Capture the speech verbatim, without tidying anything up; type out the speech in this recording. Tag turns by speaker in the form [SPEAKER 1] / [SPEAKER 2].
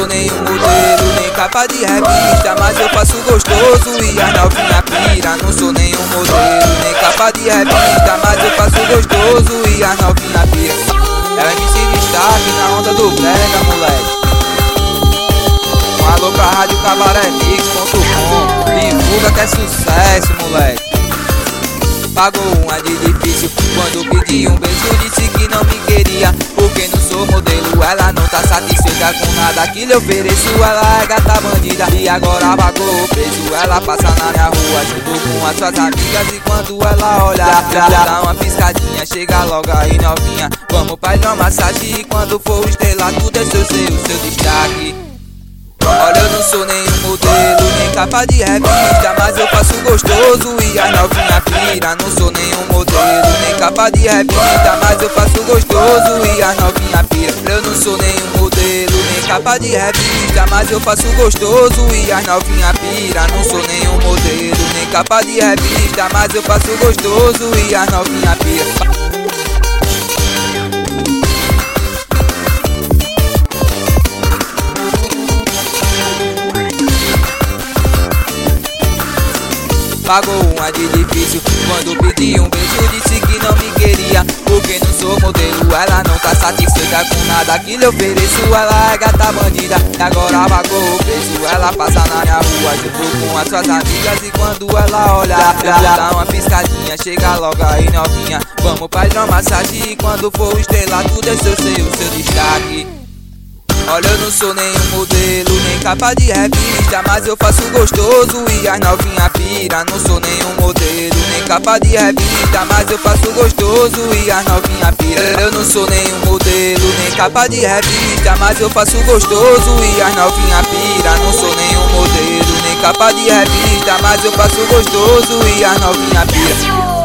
[SPEAKER 1] nenhum modelo, nem capa de revista, mas eu faço gostoso e a novinha pira. Não sou nenhum modelo, nem capa de revista, mas eu faço gostoso e a novinha pira. Ela me se destaque na onda do brega, moleque. Um alô pra rádio cabaré mix ponto com, divulga que é sucesso, moleque. Pagou uma de difícil quando pedi um beijo, disse que não me queria porque não sou modelo. Ela não tá satisfeita com nada que lhe ofereço. Ela é gata bandida e agora pagou o preço. Ela passa na minha rua junto com as suas amigas e quando ela olha, já dá uma piscadinha. Chega logo aí novinha, vamos pra uma massagem. E quando for estrelar tudo é seu, seu, seu destaque. Olha, eu não sou nenhum modelo, nem capa de revista, mas eu faço gostoso e a novinha pira. Não sou nenhum modelo, nem capa de revista, mas eu faço gostoso e a novinha pira. Eu não sou nenhum modelo, nem capa de revista, mas eu faço gostoso e a novinha pira. Não sou nenhum modelo, nem capa de revista, mas eu faço gostoso e a novinha pira. Pagou uma de difícil quando pedi um beijo, disse que não me queria porque não sou modelo. Ela não tá satisfeita com nada que lhe ofereço. Ela é gata bandida e agora pagou o preço. Ela passa na minha rua junto com as suas amigas e quando ela olha, já dá uma piscadinha. Chega logo aí novinha, vamos pra uma massagem. E quando for estrelar tudo é seu, seu, seu destaque. Olha, eu não sou nenhum modelo, nem capa de revista, mas eu faço gostoso e as novinha pira. Não sou nenhum modelo, nem capa de revista, mas eu faço gostoso e as novinha pira. Eu não sou nenhum modelo, nem capa de revista, mas eu faço gostoso e as novinha pira. Não sou nenhum modelo, nem capa de revista, mas eu faço gostoso e as novinha pira.